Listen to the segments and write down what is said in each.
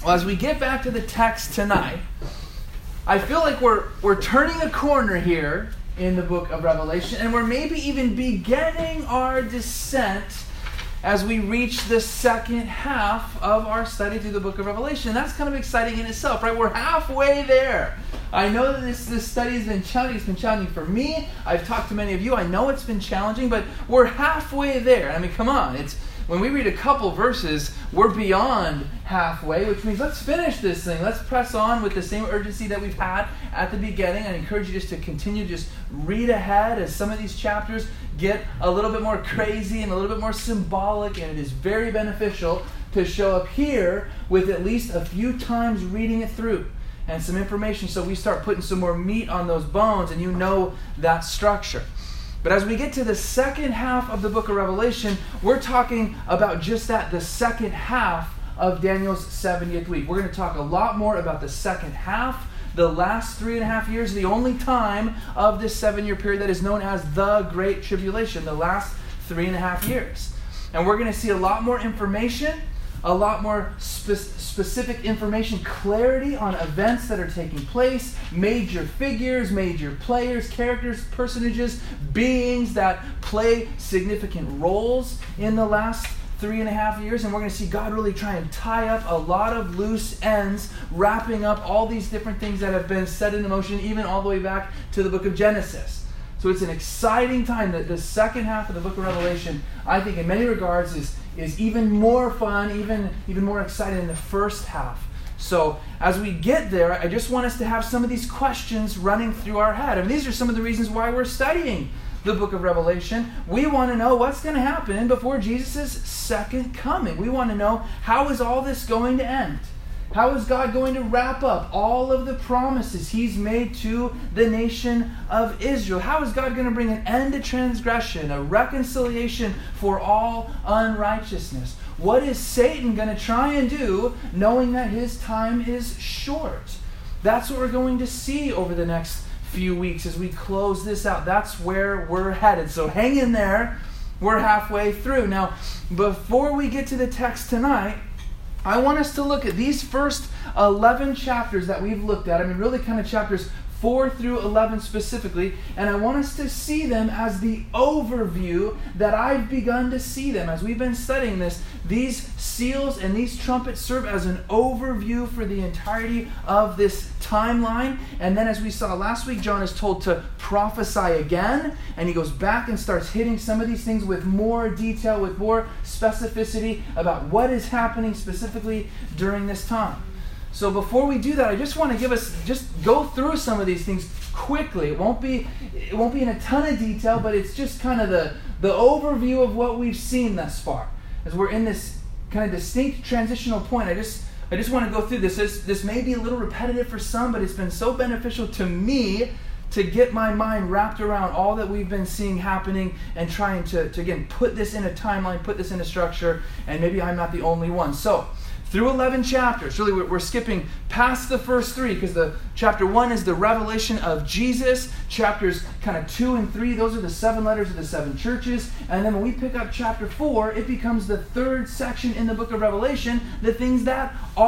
Well, as we get back to the text tonight, I feel like we're turning a corner here in the book of Revelation, and we're maybe even beginning our descent as we reach the second half of our study through the book of Revelation. And that's kind of exciting in itself, right? We're halfway there. I know that this study has been challenging. It's been challenging for me. I've talked to many of you. I know it's been challenging, but we're halfway there. I mean, come on. When we read a couple verses, we're beyond halfway, which means let's finish this thing. Let's press on with the same urgency that we've had at the beginning. I encourage you just to continue, just read ahead as some of these chapters get a little bit more crazy and a little bit more symbolic, and it is very beneficial to show up here with at least a few times reading it through and some information so we start putting some more meat on those bones and you know that structure. But as we get to the second half of the book of Revelation, we're talking about just that, the second half of Daniel's 70th week. We're going to talk a lot more about the second half, the last 3.5 years, the only time of this 7-year period that is known as the Great Tribulation, the last 3.5 years. And we're going to see a lot more information, a lot more specific information, clarity on events that are taking place, major figures, major players, characters, personages, beings that play significant roles in the last 3.5 years. And we're going to see God really try and tie up a lot of loose ends, wrapping up all these different things that have been set into motion, even all the way back to the book of Genesis. So it's an exciting time. That the second half of the book of Revelation, I think in many regards, is even more fun, even more exciting than the first half. So as we get there, I just want us to have some of these questions running through our head. I mean, these are some of the reasons why we're studying the book of Revelation. We want to know what's going to happen before Jesus' second coming. We want to know, how is all this going to end? How is God going to wrap up all of the promises He's made to the nation of Israel? How is God going to bring an end to transgression, a reconciliation for all unrighteousness? What is Satan going to try and do, knowing that his time is short? That's what we're going to see over the next few weeks as we close this out. That's where we're headed. So hang in there. We're halfway through. Now, before we get to the text tonight, I want us to look at these first 11 chapters that we've looked at. I mean, really kind of chapters 4 through 11 specifically. And I want us to see them as the overview that I've begun to see them. As we've been studying this, these seals and these trumpets serve as an overview for the entirety of this timeline. And then as we saw last week, John is told to prophesy again. And he goes back and starts hitting some of these things with more detail, with more specificity about what is happening specifically during this time. So before we do that, I just want to just go through some of these things quickly. It won't be in a ton of detail, but it's just kind of the overview of what we've seen thus far. As we're in this kind of distinct transitional point, I just want to go through this. This may be a little repetitive for some, but it's been so beneficial to me to get my mind wrapped around all that we've been seeing happening and trying to again, put this in a timeline, put this in a structure, and maybe I'm not the only one. So, through 11 chapters. Really, we're skipping past the first 3 because the chapter 1 is the revelation of Jesus. Chapters kind of 2 and 3, those are the 7 letters of the 7 churches. And then when we pick up chapter 4, it becomes the third section in the book of Revelation, the things that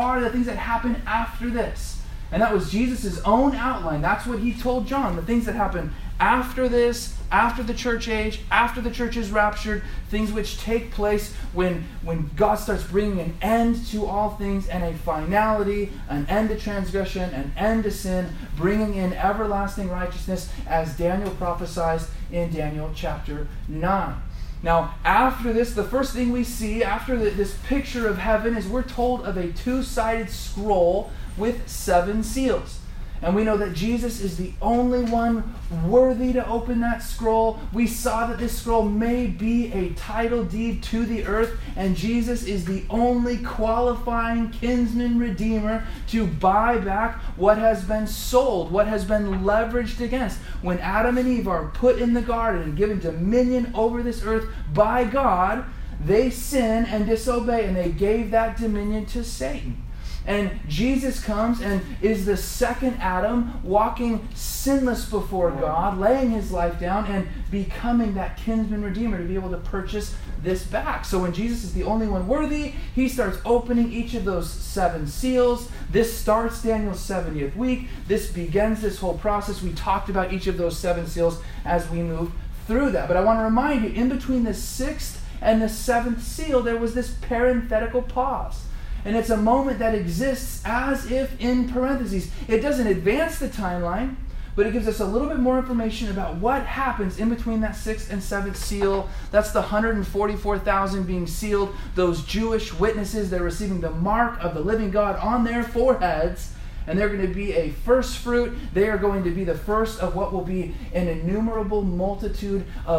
happen after this. And that was Jesus' own outline. That's what he told John, the things that happen after this, after the church age, after the church is raptured, things which take place when God starts bringing an end to all things and a finality, an end to transgression, an end to sin, bringing in everlasting righteousness, as Daniel prophesies in Daniel chapter 9. Now, after this, the first thing we see after this picture of heaven is we're told of a 2-sided scroll with 7 seals. And we know that Jesus is the only one worthy to open that scroll. We saw that this scroll may be a title deed to the earth, and Jesus is the only qualifying kinsman redeemer to buy back what has been sold, what has been leveraged against. When Adam and Eve are put in the garden and given dominion over this earth by God, they sin and disobey, and they gave that dominion to Satan. And Jesus comes and is the second Adam, walking sinless before God, laying his life down and becoming that kinsman redeemer to be able to purchase this back. So when Jesus is the only one worthy, he starts opening each of those 7 seals. This starts Daniel's 70th week. This begins this whole process. We talked about each of those 7 seals as we move through that. But I want to remind you, in between the 6th and the 7th seal, there was this parenthetical pause. And it's a moment that exists as if in parentheses. It doesn't advance the timeline, but it gives us a little bit more information about what happens in between that 6th and 7th seal. That's the 144,000 being sealed. Those Jewish witnesses, they're receiving the mark of the living God on their foreheads. And they're going to be a first fruit. They are going to be the first of what will be an innumerable multitude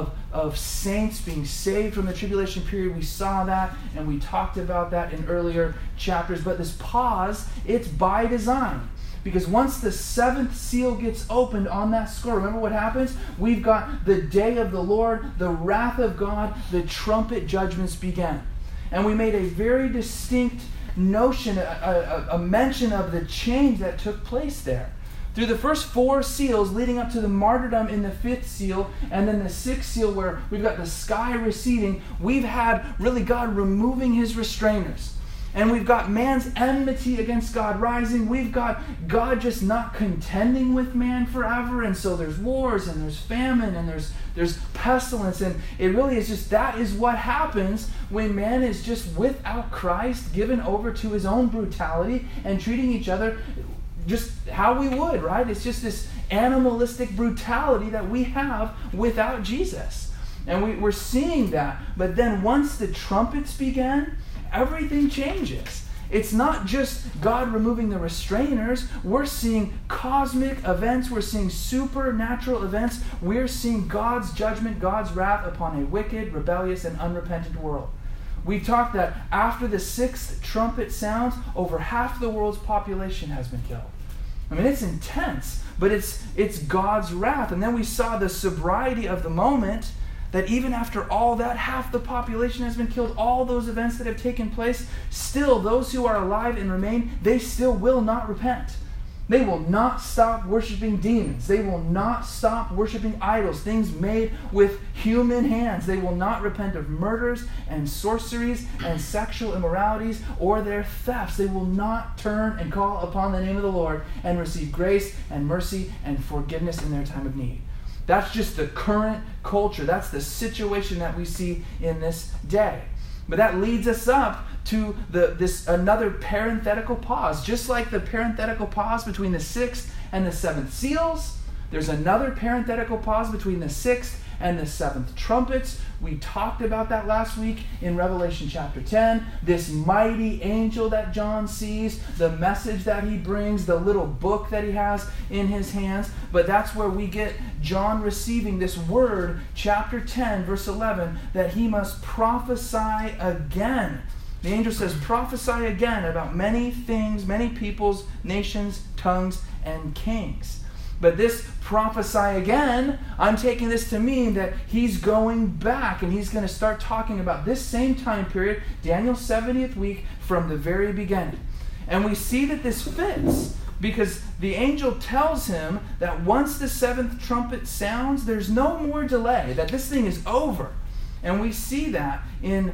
of saints being saved from the tribulation period. We saw that and we talked about that in earlier chapters. But this pause, it's by design. Because once the 7th seal gets opened on that scroll, remember what happens? We've got the day of the Lord, the wrath of God, the trumpet judgments begin. And we made a very distinct notion, a mention of the change that took place there. Through the first 4 seals leading up to the martyrdom in the 5th seal, and then the 6th seal where we've got the sky receding, we've had really God removing his restrainers. And we've got man's enmity against God rising. We've got God just not contending with man forever. And so there's wars and there's famine and there's pestilence. And it really is just, that is what happens when man is just without Christ, given over to his own brutality and treating each other just how we would, right? It's just this animalistic brutality that we have without Jesus. And we're seeing that. But then once the trumpets began, everything changes. It's not just God removing the restrainers. We're seeing cosmic events. We're seeing supernatural events. We're seeing God's judgment, God's wrath upon a wicked, rebellious, and unrepentant world. We talked that after the 6th trumpet sounds, over half the world's population has been killed. I mean, it's intense, but it's God's wrath. And then we saw the sobriety of the moment, that even after all that, half the population has been killed, all those events that have taken place, still those who are alive and remain, they still will not repent. They will not stop worshiping demons. They will not stop worshiping idols, things made with human hands. They will not repent of murders and sorceries and sexual immoralities or their thefts. They will not turn and call upon the name of the Lord and receive grace and mercy and forgiveness in their time of need. That's just the current culture. That's the situation that we see in this day. But that leads us up to this another parenthetical pause. Just like the parenthetical pause between the 6th and the 7th seals, there's another parenthetical pause between the 6th and the 7th trumpets. We talked about that last week in Revelation chapter 10. This mighty angel that John sees, the message that he brings, the little book that he has in his hands. But that's where we get John receiving this word, chapter 10, verse 11, that he must prophesy again. The angel says, prophesy again about many things, many peoples, nations, tongues, and kings. But this prophesy again, I'm taking this to mean that he's going back and he's going to start talking about this same time period, Daniel's 70th week, from the very beginning. And we see that this fits because the angel tells him that once the 7th trumpet sounds, there's no more delay, that this thing is over. And we see that in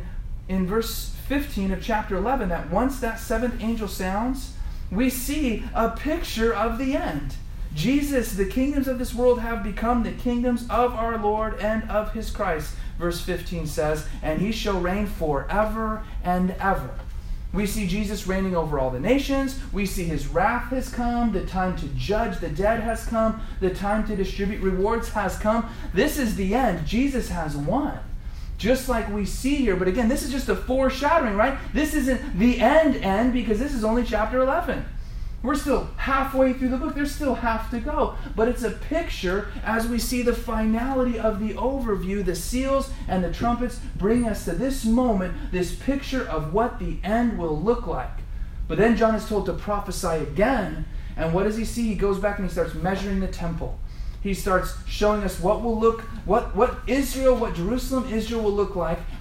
verse 15 of chapter 11, that once that 7th angel sounds, we see a picture of the end. Jesus, the kingdoms of this world have become the kingdoms of our Lord and of his Christ. Verse 15 says, and he shall reign forever and ever. We see Jesus reigning over all the nations. We see his wrath has come. The time to judge the dead has come. The time to distribute rewards has come. This is the end. Jesus has won. Just like we see here. But again, this is just a foreshadowing, right? This isn't the end because this is only chapter 11. We're still halfway through the book. There's still half to go. But it's a picture as we see the finality of the overview. The seals and the trumpets bring us to this moment, this picture of what the end will look like. But then John is told to prophesy again. And what does he see? He goes back and he starts measuring the temple. He starts showing us what Jerusalem, Israel will look like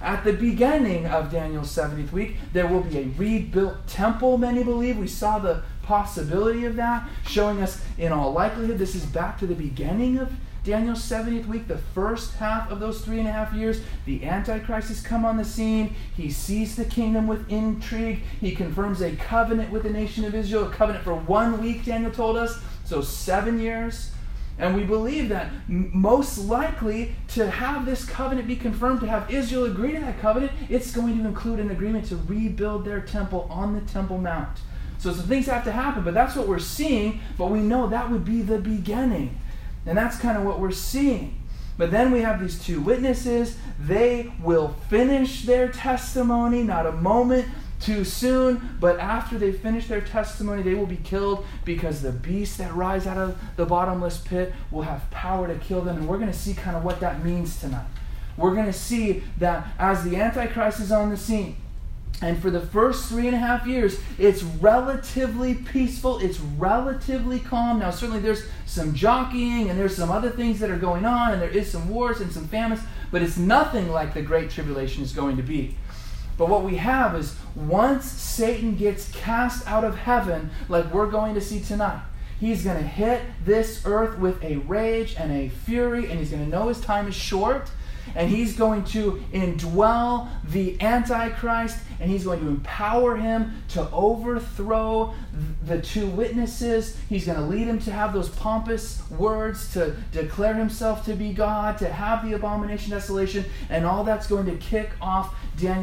at the beginning of Daniel's 70th week, there will be a rebuilt temple, many believe. We saw the possibility of that, showing us in all likelihood this is back to the beginning of Daniel's 70th week, the first half of those 3.5 years. The Antichrist has come on the scene. He sees the kingdom with intrigue. He confirms a covenant with the nation of Israel, a covenant for 1 week, Daniel told us, so 7 years. And we believe that most likely to have this covenant be confirmed, to have Israel agree to that covenant, it's going to include an agreement to rebuild their temple on the Temple Mount. So some things have to happen, but that's what we're seeing, but we know that would be the beginning. And that's kind of what we're seeing. But then we have these two witnesses. They will finish their testimony, not a moment too soon, but after they finish their testimony, they will be killed because the beast that rise out of the bottomless pit will have power to kill them. And we're going to see kind of what that means tonight. We're going to see that as the Antichrist is on the scene, and for the first 3.5 years, it's relatively peaceful. It's relatively calm. Now, certainly there's some jockeying and there's some other things that are going on, and there is some wars and some famines, but it's nothing like the Great Tribulation is going to be. But what we have is once Satan gets cast out of heaven, like we're going to see tonight, he's going to hit this earth with a rage and a fury, and he's going to know his time is short. And he's going to indwell the Antichrist, and he's going to empower him to overthrow the two witnesses. He's going to lead him to have those pompous words, to declare himself to be God, to have the abomination desolation, and all that's going to kick off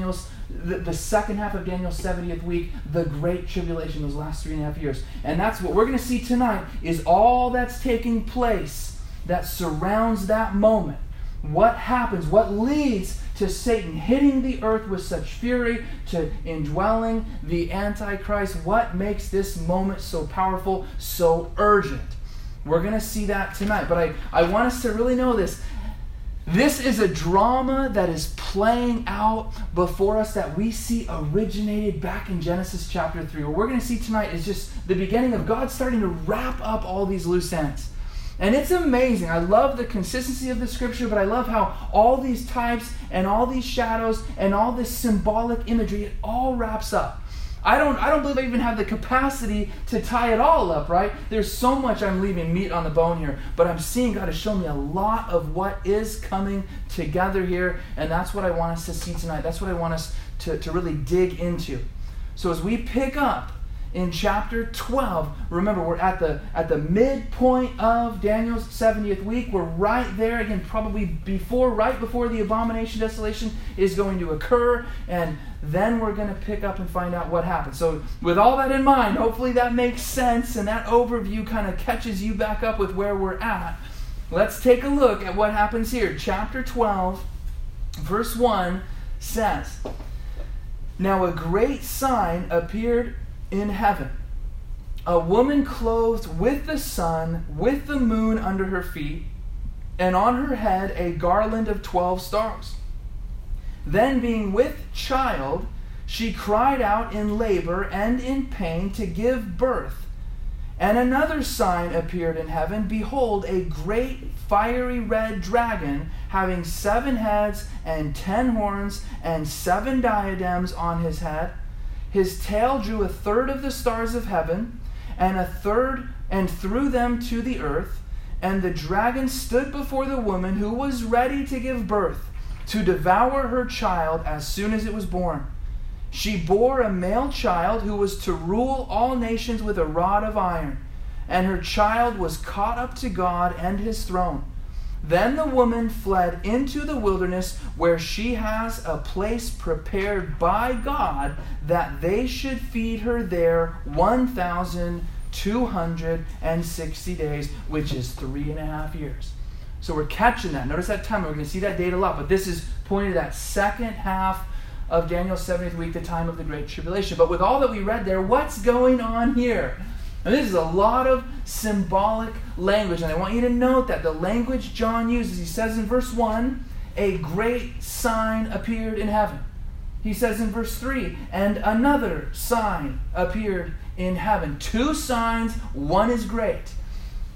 the second half of Daniel's 70th week, the Great Tribulation, those last 3.5 years. And that's what we're going to see tonight, is all that's taking place that surrounds that moment. What happens? What leads to Satan hitting the earth with such fury, to indwelling the Antichrist? What makes this moment so powerful, so urgent? We're going to see that tonight. But I want us to really know this. This is a drama that is playing out before us that we see originated back in Genesis chapter 3. What we're going to see tonight is just the beginning of God starting to wrap up all these loose ends. And it's amazing. I love the consistency of the scripture, but I love how all these types and all these shadows and all this symbolic imagery, it all wraps up. I don't believe I even have the capacity to tie it all up, right? There's so much I'm leaving meat on the bone here, but I'm seeing God has shown me a lot of what is coming together here, and that's what I want us to see tonight. That's what I want us to really dig into. So as we pick up in chapter 12, remember we're at the midpoint of Daniel's 70th week. We're right there again, probably right before the abomination desolation is going to occur, and then we're going to pick up and find out what happens. So with all that in mind, hopefully that makes sense and that overview kind of catches you back up with where we're at. Let's take a look at what happens here. Chapter 12, verse 1 says, "Now a great sign appeared in heaven, a woman clothed with the sun, with the moon under her feet, and on her head a garland of 12 stars. Then being with child, she cried out in labor and in pain to give birth. And another sign appeared in heaven. Behold, a great fiery red dragon, having 7 heads and 10 horns and 7 diadems on his head. His tail drew 1/3 of the stars of heaven, and 1/3 and threw them to the earth. And the dragon stood before the woman who was ready to give birth, to devour her child as soon as it was born. She bore a male child who was to rule all nations with a rod of iron, and her child was caught up to God and his throne. Then the woman fled into the wilderness, where she has a place prepared by God, that they should feed her there 1,260 days, which is 3.5 years. So we're catching that. Notice that time. We're going to see that date a lot, but this is pointing to that second half of Daniel's 70th week, the time of the Great Tribulation. But with all that we read there, what's going on here? And this is a lot of symbolic language, and I want you to note that the language John uses, he says in verse 1, a great sign appeared in heaven. He says in verse 3, and another sign appeared in heaven. 2 signs, one is great.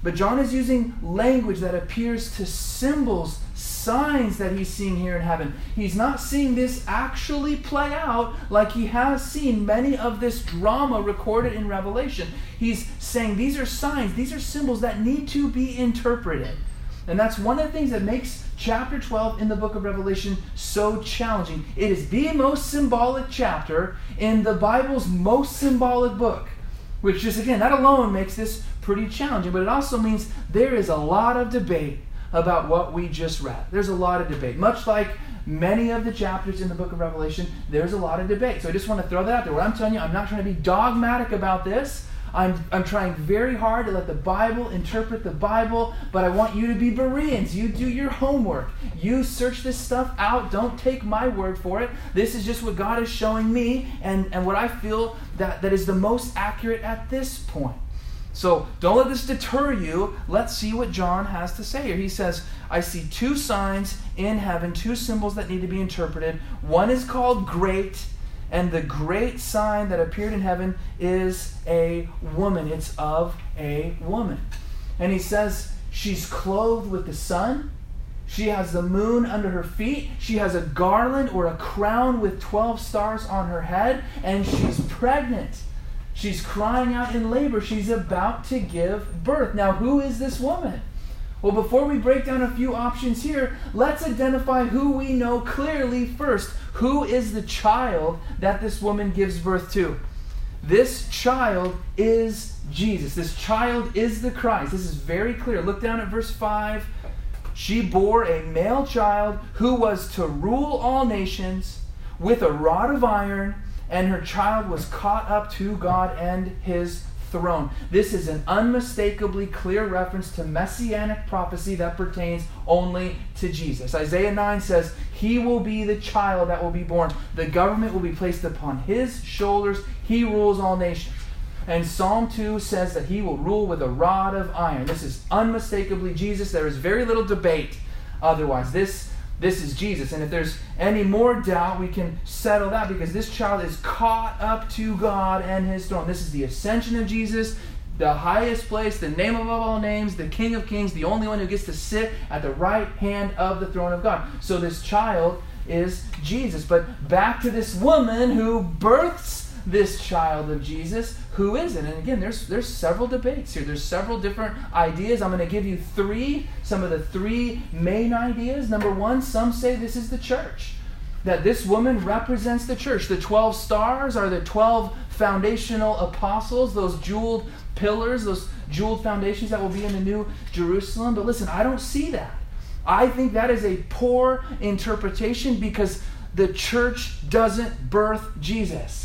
But John is using language that appears to symbols, signs that he's seeing here in heaven. He's not seeing this actually play out like he has seen many of this drama recorded in Revelation. He's saying these are signs, these are symbols that need to be interpreted. And that's one of the things that makes chapter 12 in the book of Revelation so challenging. It is the most symbolic chapter in the Bible's most symbolic book. Which just, again, that alone makes this pretty challenging. But it also means there is a lot of debate about what we just read. There's a lot of debate. Much like many of the chapters in the book of Revelation, there's a lot of debate. So I just want to throw that out there. What I'm telling you, I'm not trying to be dogmatic about this. I'm trying very hard to let the Bible interpret the Bible, but I want you to be Bereans. You do your homework. You search this stuff out. Don't take my word for it. This is just what God is showing me and what I feel that is the most accurate at this point. So don't let this deter you. Let's see what John has to say here. He says, I see two signs in heaven, two symbols that need to be interpreted. One is called great, and the great sign that appeared in heaven is a woman. It's of a woman. And he says she's clothed with the sun. She has the moon under her feet. She has a garland or a crown with 12 stars on her head. And she's pregnant. She's crying out in labor. She's about to give birth. Now, who is this woman? Well, before we break down a few options here, let's identify who we know clearly first. Who is the child that this woman gives birth to? This child is Jesus. This child is the Christ. This is very clear. Look down at verse 5. She bore a male child who was to rule all nations with a rod of iron, and her child was caught up to God and his throne. This is an unmistakably clear reference to messianic prophecy that pertains only to Jesus. Isaiah 9 says, he will be the child that will be born. The government will be placed upon his shoulders. He rules all nations. And Psalm 2 says that he will rule with a rod of iron. This is unmistakably Jesus. There is very little debate otherwise. This is Jesus. And if there's any more doubt, we can settle that, because this child is caught up to God and his throne. This is the ascension of Jesus, the highest place, the name above all names, the King of Kings, the only one who gets to sit at the right hand of the throne of God. So this child is Jesus. But back to this woman who births this child of Jesus. Who is it? And again, there's several debates here. There's several different ideas. I'm going to give you some of the three main ideas. Number one, some say this is the church. That this woman represents the church. The 12 stars are the 12 foundational apostles, those jeweled pillars, those jeweled foundations that will be in the New Jerusalem. But listen, I don't see that. I think that is a poor interpretation, because the church doesn't birth Jesus.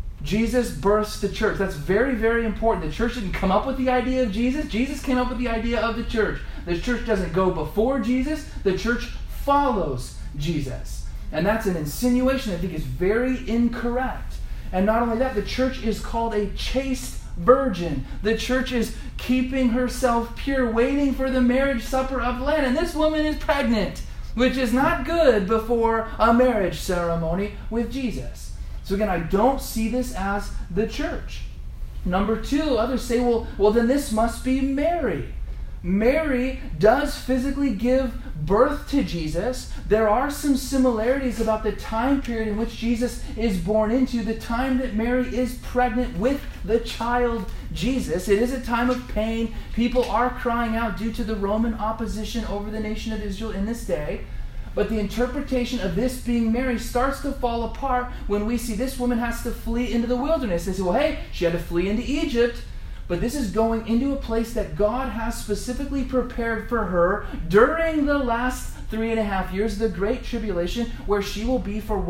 Jesus births the church. That's very, very important. The church didn't come up with the idea of Jesus. Jesus came up with the idea of the church. The church doesn't go before Jesus. The church follows Jesus. And that's an insinuation I think is very incorrect. And not only that, the church is called a chaste virgin. The church is keeping herself pure, waiting for the marriage supper of the Lamb. And this woman is pregnant, which is not good before a marriage ceremony with Jesus. So again, I don't see this as the church. Number two, others say, well, then this must be Mary. Mary does physically give birth to Jesus. There are some similarities about the time period in which Jesus is born into, the time that Mary is pregnant with the child Jesus. It is a time of pain. People are crying out due to the Roman opposition over the nation of Israel in this day. But the interpretation of this being Mary starts to fall apart when we see this woman has to flee into the wilderness. They say, well, hey, she had to flee into Egypt, but this is going into a place that God has specifically prepared for her during the last 3.5 years, the Great Tribulation, where she will be for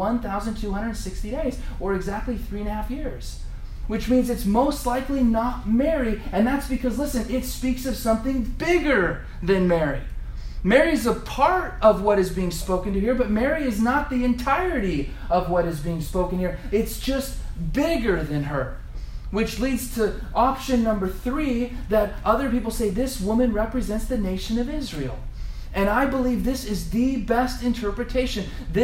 1,260 days, or exactly 3.5 years. Which means it's most likely not Mary, and that's because, listen, it speaks of something bigger than Mary. Mary's a part of what is being spoken to here, but Mary is not the entirety of what is being spoken here. It's just bigger than her. Which leads to option number 3, that other people say this woman represents the nation of Israel. And I believe this is the best interpretation. This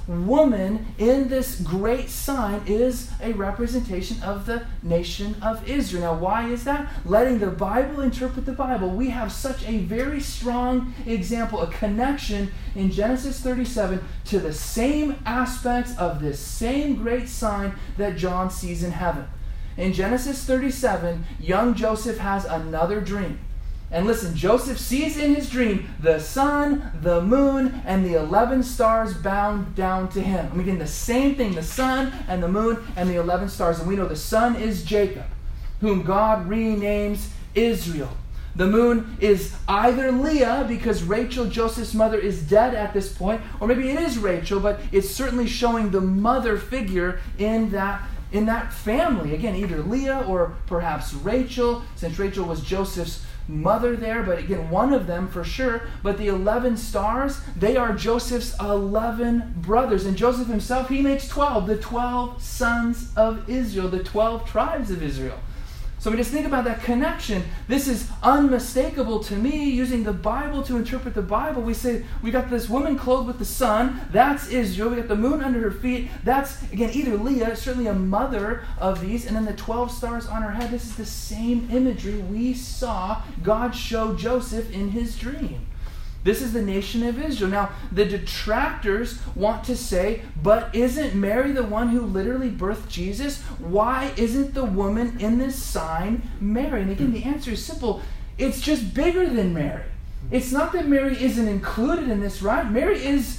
woman in this great sign is a representation of the nation of Israel. Now, why is that? Letting the Bible interpret the Bible. We have such a very strong example, a connection in Genesis 37 to the same aspects of this same great sign that John sees in heaven. In Genesis 37, young Joseph has another dream. And listen, Joseph sees in his dream the sun, the moon, and the 11 stars bound down to him. And again, the same thing, the sun and the moon and the 11 stars. And we know the sun is Jacob, whom God renames Israel. The moon is either Leah, because Rachel, Joseph's mother, is dead at this point, or maybe it is Rachel, but it's certainly showing the mother figure in that family. Again, either Leah or perhaps Rachel, since Rachel was Joseph's mother there, but again, one of them for sure. But the 11 stars, they are Joseph's 11 brothers. And Joseph himself, he makes 12, the 12 sons of Israel, the 12 tribes of Israel. So we just think about that connection. This is unmistakable to me. Using the Bible to interpret the Bible, we say we got this woman clothed with the sun, that's Israel. We got the moon under her feet, that's, again, either Leah, certainly a mother of these, and then the 12 stars on her head. This is the same imagery we saw God show Joseph in his dream. This is the nation of Israel. Now, the detractors want to say, but isn't Mary the one who literally birthed Jesus? Why isn't the woman in this sign Mary? And again, the answer is simple. It's just bigger than Mary. It's not that Mary isn't included in this, right? Mary is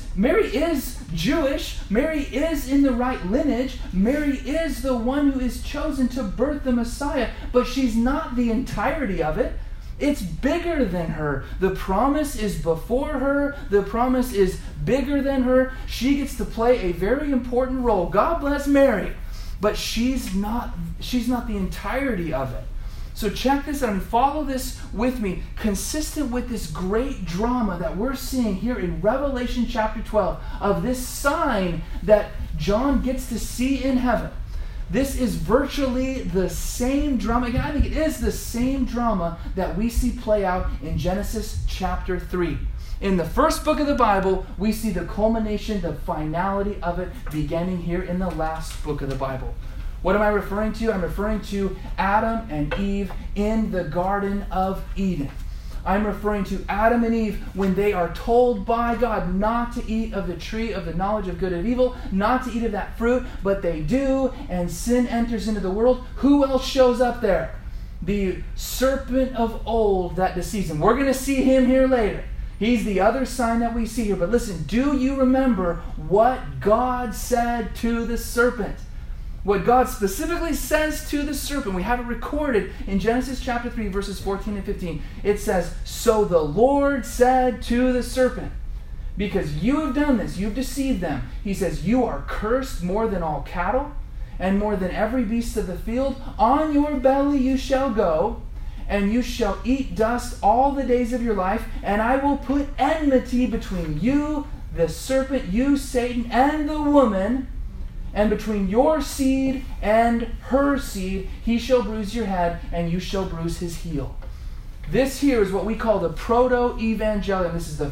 Jewish. Mary is in the right lineage. Mary is the one who is chosen to birth the Messiah, but she's not the entirety of it. It's bigger than her. The promise is before her. The promise is bigger than her. She gets to play a very important role. God bless Mary, but she's not the entirety of it. So check this out and follow this with me, consistent with this great drama that we're seeing here in Revelation chapter 12 of this sign that John gets to see in heaven. This is virtually the same drama. Again, I think it is the same drama that we see play out in Genesis chapter 3. In the first book of the Bible, we see the culmination, the finality of it beginning here in the last book of the Bible. What am I referring to? I'm referring to Adam and Eve in the Garden of Eden. I'm referring to Adam and Eve when they are told by God not to eat of the tree of the knowledge of good and evil, not to eat of that fruit, but they do, and sin enters into the world. Who else shows up there? The serpent of old that deceives them. We're going to see him here later. He's the other sign that we see here. But listen, do you remember what God said to the serpent? What God specifically says to the serpent, we have it recorded in Genesis chapter 3, verses 14 and 15. It says, "So the Lord said to the serpent, because you have done this, you've deceived them. He says, you are cursed more than all cattle and more than every beast of the field. On your belly you shall go, and you shall eat dust all the days of your life, and I will put enmity between you, the serpent, you, Satan, and the woman, and between your seed and her seed. He shall bruise your head, and you shall bruise his heel." This here is what we call the proto-evangelium. This is the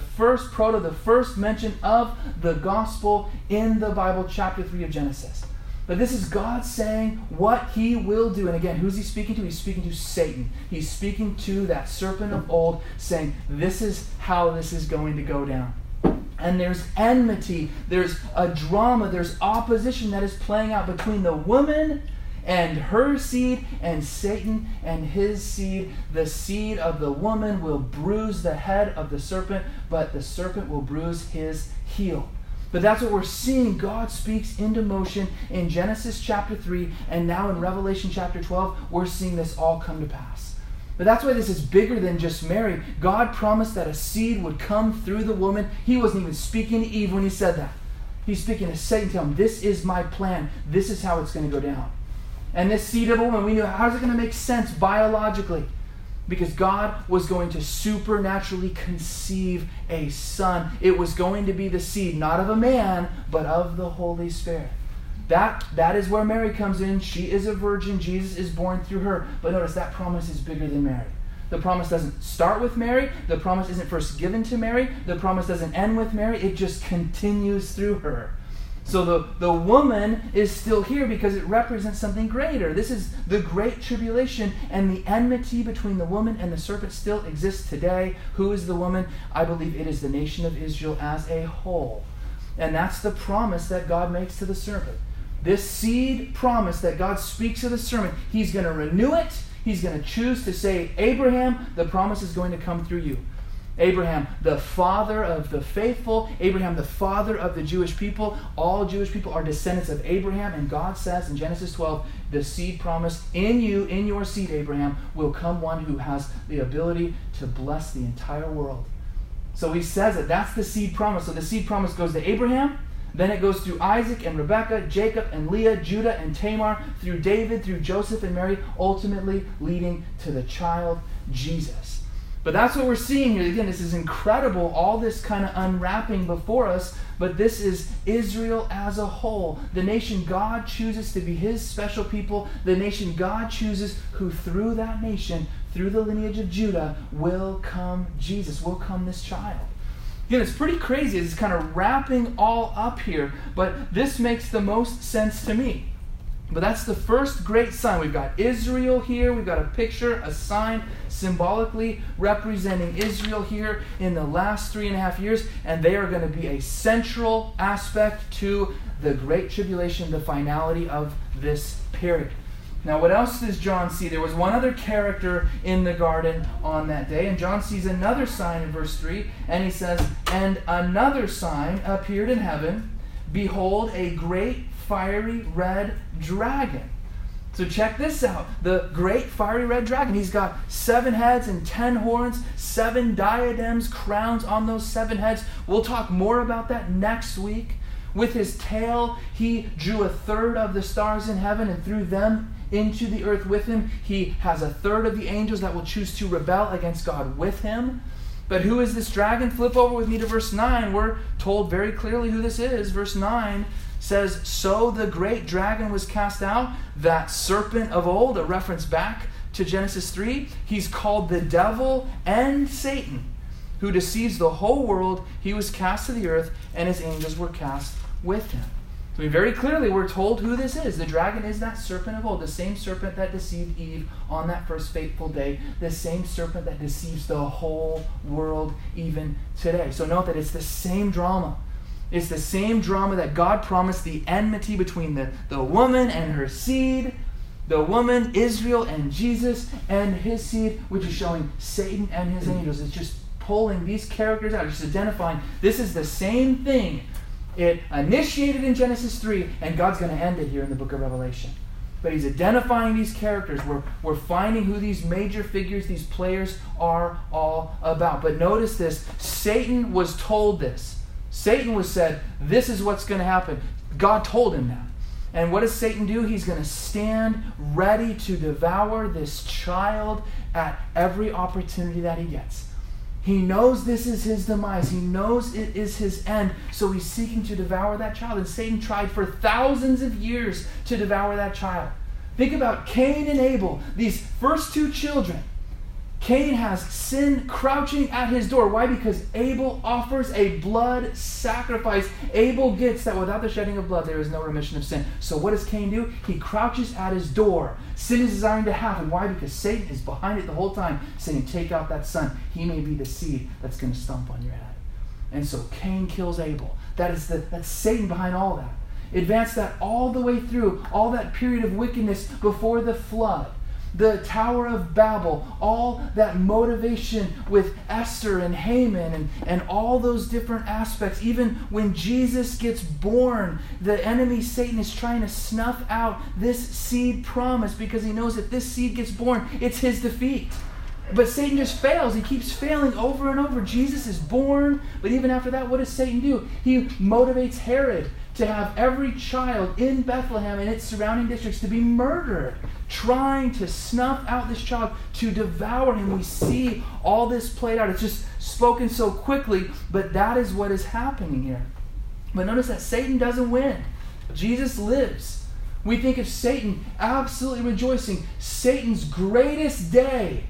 first mention of the gospel in the Bible, chapter 3 of Genesis. But this is God saying what he will do. And again, who's he speaking to? He's speaking to Satan. He's speaking to that serpent of old, saying, this is how this is going to go down. And there's enmity, there's a drama, there's opposition that is playing out between the woman and her seed and Satan and his seed. The seed of the woman will bruise the head of the serpent, but the serpent will bruise his heel. But that's what we're seeing. God speaks into motion in Genesis chapter 3, and now in Revelation chapter 12, we're seeing this all come to pass. But that's why this is bigger than just Mary. God promised that a seed would come through the woman. He wasn't even speaking to Eve when he said that. He's speaking to Satan, telling him, this is my plan. This is how it's going to go down. And this seed of a woman, we knew, how's it going to make sense biologically? Because God was going to supernaturally conceive a son. It was going to be the seed, not of a man, but of the Holy Spirit. That is where Mary comes in. She is a virgin. Jesus is born through her. But notice that promise is bigger than Mary. The promise doesn't start with Mary. The promise isn't first given to Mary. The promise doesn't end with Mary. It just continues through her. So the woman is still here because it represents something greater. This is the great tribulation, and the enmity between the woman and the serpent still exists today. Who is the woman? I believe it is the nation of Israel as a whole. And that's the promise that God makes to the serpent. This seed promise that God speaks to the serpent, he's going to renew it. He's going to choose to say, Abraham, the promise is going to come through you. Abraham, the father of the faithful. Abraham, the father of the Jewish people. All Jewish people are descendants of Abraham. And God says in Genesis 12, the seed promise, in you, in your seed, Abraham, will come one who has the ability to bless the entire world. So he says it. That's the seed promise. So the seed promise goes to Abraham. Then it goes through Isaac and Rebekah, Jacob and Leah, Judah and Tamar, through David, through Joseph and Mary, ultimately leading to the child Jesus. But that's what we're seeing here. Again, this is incredible, all this kind of unwrapping before us, but this is Israel as a whole. The nation God chooses to be his special people, the nation God chooses who through that nation, through the lineage of Judah, will come Jesus, will come this child. Again, it's pretty crazy. It's kind of wrapping all up here, but this makes the most sense to me. But that's the first great sign. We've got Israel here. We've got a picture, a sign symbolically representing Israel here in the last 3.5 years. And they are going to be a central aspect to the Great Tribulation, the finality of this period. Now, what else does John see? There was one other character in the garden on that day. And John sees another sign in verse 3. And he says, and another sign appeared in heaven. Behold, a great fiery red dragon. So check this out. The great fiery red dragon. He's got 7 heads and 10 horns, 7 diadems, crowns on those 7 heads. We'll talk more about that next week. With his tail, he drew 1/3 of the stars in heaven and threw them into the earth with him. He has 1/3 of the angels that will choose to rebel against God with him. But who is this dragon? Flip over with me to verse 9. We're told very clearly who this is. Verse 9 says, so the great dragon was cast out, that serpent of old, a reference back to Genesis 3. He's called the devil and Satan, who deceives the whole world. He was cast to the earth, and his angels were cast with him. So very clearly we're told who this is. The dragon is that serpent of old, the same serpent that deceived Eve on that first fateful day, the same serpent that deceives the whole world even today. So note that it's the same drama. It's the same drama that God promised, the enmity between the woman and her seed, the woman, Israel, and Jesus, and his seed, which is showing Satan and his angels. It's just pulling these characters out, just identifying this is the same thing. It initiated in Genesis 3, and God's going to end it here in the book of Revelation. But he's identifying these characters. We're finding who these major figures, these players, are all about. But notice this. Satan was told this. Satan was said, this is what's going to happen. God told him that. And what does Satan do? He's going to stand ready to devour this child at every opportunity that he gets. He knows this is his demise. He knows it is his end. So he's seeking to devour that child. And Satan tried for thousands of years to devour that child. Think about Cain and Abel, these first 2 children. Cain has sin crouching at his door. Why? Because Abel offers a blood sacrifice. Abel gets that without the shedding of blood, there is no remission of sin. So what does Cain do? He crouches at his door. Sin is desiring to happen. Why? Because Satan is behind it the whole time, saying, take out that son. He may be the seed that's going to stomp on your head. And so Cain kills Abel. That's Satan behind all that. Advance that all the way through, all that period of wickedness before the flood. The Tower of Babel, all that motivation with Esther and Haman and all those different aspects. Even when Jesus gets born, the enemy Satan is trying to snuff out this seed promise because he knows if this seed gets born, it's his defeat. But Satan just fails. He keeps failing over and over. Jesus is born, but even after that, what does Satan do? He motivates Herod to have every child in Bethlehem and its surrounding districts to be murdered, trying to snuff out this child, to devour him. We see all this played out. It's just spoken so quickly, but that is what is happening here. But notice that Satan doesn't win. Jesus lives. We think of Satan absolutely rejoicing. Satan's greatest day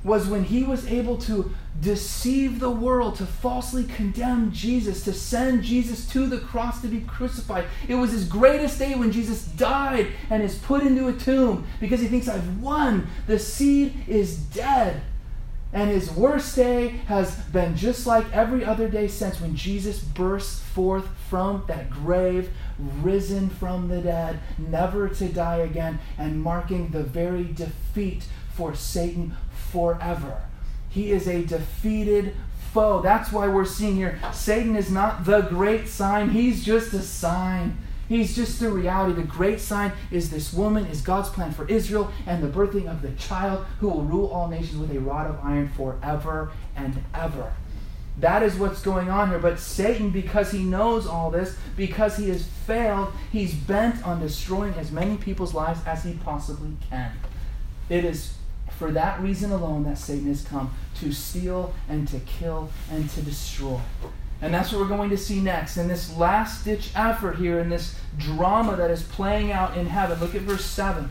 was when he was able to deceive the world, to falsely condemn Jesus, to send Jesus to the cross to be crucified. It was his greatest day when Jesus died and is put into a tomb because he thinks, I've won. The seed is dead. And his worst day has been just like every other day since, when Jesus bursts forth from that grave, risen from the dead, never to die again, and marking the very defeat for Satan forever. He is a defeated foe. That's why we're seeing here, Satan is not the great sign. He's just a sign. He's just a reality. The great sign is this woman, is God's plan for Israel, and the birthing of the child who will rule all nations with a rod of iron forever and ever. That is what's going on here. But Satan, because he knows all this, because he has failed, he's bent on destroying as many people's lives as he possibly can. It is for that reason alone that Satan has come, to steal and to kill and to destroy. And that's what we're going to see next. In this last-ditch effort here, in this drama that is playing out in heaven. Look at verse 7.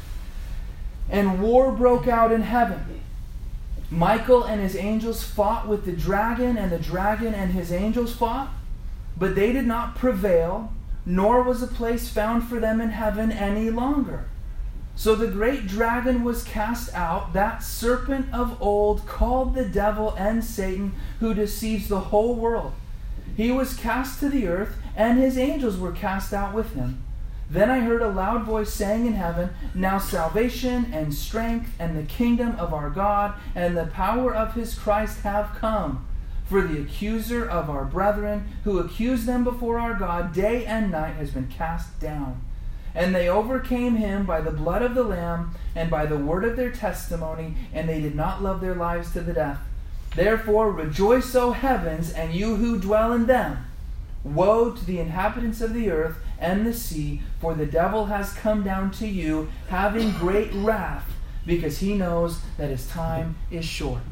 And war broke out in heaven. Michael and his angels fought with the dragon and his angels fought, but they did not prevail, nor was a place found for them in heaven any longer. So the great dragon was cast out, that serpent of old, called the devil and Satan, who deceives the whole world. He was cast to the earth, and his angels were cast out with him. Then I heard a loud voice saying in heaven, Now salvation and strength and the kingdom of our God and the power of his Christ have come. For the accuser of our brethren, who accused them before our God day and night, has been cast down. And they overcame him by the blood of the Lamb and by the word of their testimony, and they did not love their lives to the death. Therefore rejoice, O heavens, and you who dwell in them. Woe to the inhabitants of the earth and the sea, for the devil has come down to you, having great wrath, because he knows that his time is short.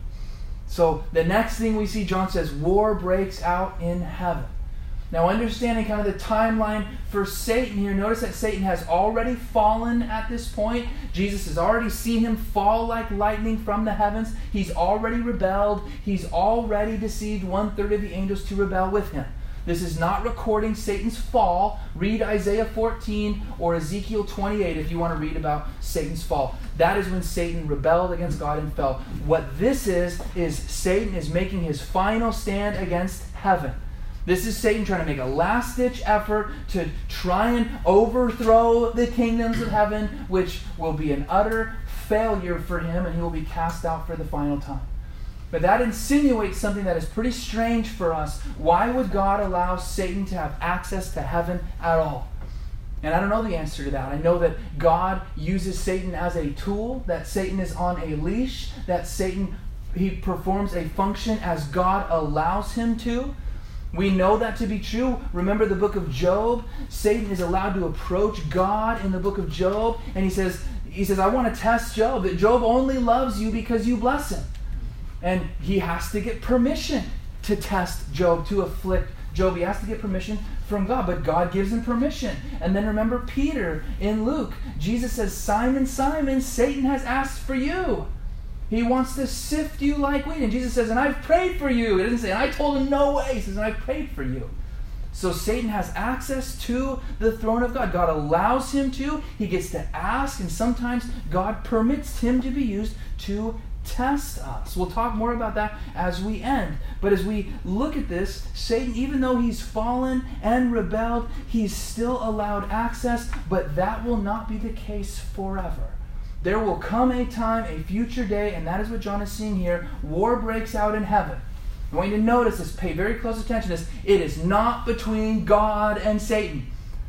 So the next thing we see, John says, war breaks out in heaven. Now, understanding kind of the timeline for Satan here, notice that Satan has already fallen at this point. Jesus has already seen him fall like lightning from the heavens. He's already rebelled. He's already deceived 1/3 of the angels to rebel with him. This is not recording Satan's fall. Read Isaiah 14 or Ezekiel 28 if you want to read about Satan's fall. That is when Satan rebelled against God and fell. What this is Satan is making his final stand against heaven. This is Satan trying to make a last-ditch effort to try and overthrow the kingdoms of heaven, which will be an utter failure for him, and he will be cast out for the final time. But that insinuates something that is pretty strange for us. Why would God allow Satan to have access to heaven at all? And I don't know the answer to that. I know that God uses Satan as a tool, that Satan is on a leash, that Satan, he performs a function as God allows him to. We know that to be true. Remember the book of Job? Satan is allowed to approach God in the book of Job, and he says, I want to test Job, that Job only loves you because you bless him. And he has to get permission to test Job, to afflict Job. He has to get permission from God, but God gives him permission. And then remember Peter in Luke. Jesus says, Simon, Simon, Satan has asked for you. He wants to sift you like wheat. And Jesus says, and I've prayed for you. It doesn't say, and I told him no way. He says, and I've prayed for you. So Satan has access to the throne of God. God allows him to. He gets to ask, and sometimes God permits him to be used to test us. We'll talk more about that as we end. But as we look at this, Satan, even though he's fallen and rebelled, he's still allowed access, but that will not be the case forever. There will come a time, a future day, and that is what John is seeing here. War breaks out in heaven. I want you to notice this, pay very close attention to this. It is not between God and Satan.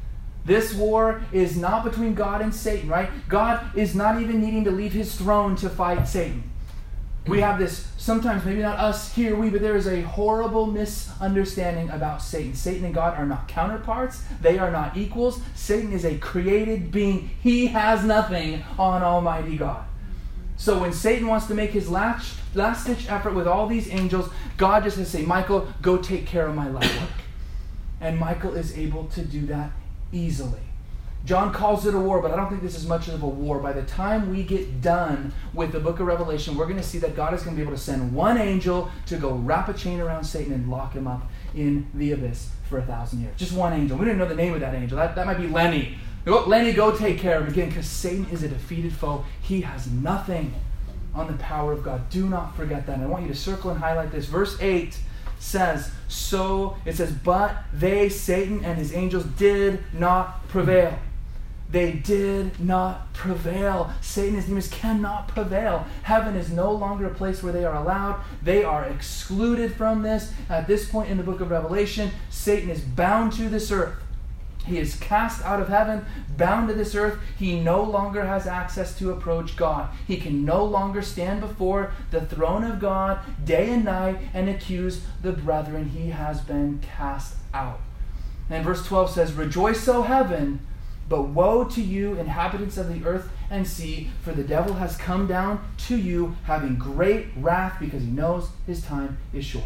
This war is not between God and Satan, right? God is not even needing to leave his throne to fight Satan. We have this, sometimes, maybe not us here, but there is a horrible misunderstanding about Satan. Satan and God are not counterparts. They are not equals. Satan is a created being. He has nothing on Almighty God. So when Satan wants to make his last-ditch effort with all these angels, God just has to say, Michael, go take care of my legwork. And Michael is able to do that easily. John calls it a war, but I don't think this is much of a war. By the time we get done with the book of Revelation, we're going to see that God is going to be able to send one angel to go wrap a chain around Satan and lock him up in the abyss for 1,000 years. Just one angel. We don't even know the name of that angel. That might be Lenny. Lenny, go take care of him again, because Satan is a defeated foe. He has nothing on the power of God. Do not forget that. And I want you to circle and highlight this. Verse 8 says, but they, Satan and his angels, did not prevail. They did not prevail. Satan and his demons cannot prevail. Heaven is no longer a place where they are allowed. They are excluded from this. At this point in the book of Revelation, Satan is bound to this earth. He is cast out of heaven, bound to this earth. He no longer has access to approach God. He can no longer stand before the throne of God day and night and accuse the brethren. He has been cast out. And verse 12 says, rejoice, O heaven, but woe to you, inhabitants of the earth and sea, for the devil has come down to you, having great wrath, because he knows his time is short.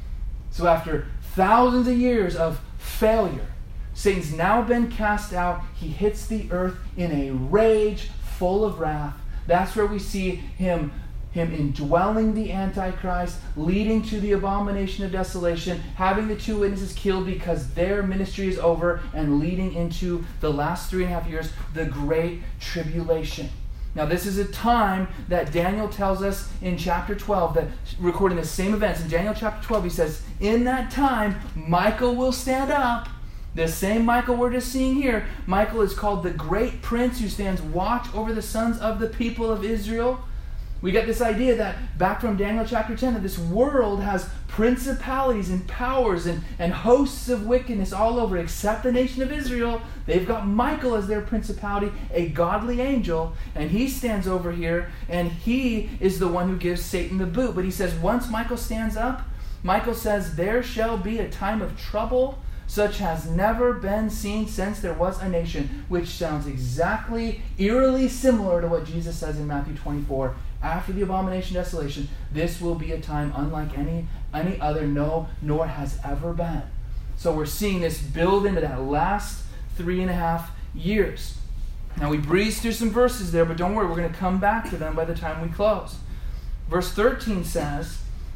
So after thousands of years of failure, Satan's now been cast out. He hits the earth in a rage full of wrath. That's where we see him indwelling the Antichrist, leading to the abomination of desolation, having the two witnesses killed because their ministry is over, and leading into the last 3.5 years, the Great Tribulation. Now, this is a time that Daniel tells us in chapter 12, that recording the same events. In Daniel chapter 12, he says, in that time, Michael will stand up. The same Michael we're just seeing here. Michael is called the great prince who stands watch over the sons of the people of Israel. We get this idea that back from Daniel chapter 10, that this world has principalities and powers and hosts of wickedness all over, except the nation of Israel. They've got Michael as their principality, a godly angel, and he stands over here, and he is the one who gives Satan the boot. But he says once Michael stands up, Michael says, there shall be a time of trouble such has never been seen since there was a nation, which sounds exactly, eerily similar to what Jesus says in Matthew 24. After the abomination of desolation, this will be a time unlike any other, no, nor has ever been. So we're seeing this build into that last 3.5 years. Now we breeze through some verses there, but don't worry, we're going to come back to them by the time we close. Verse 13 says,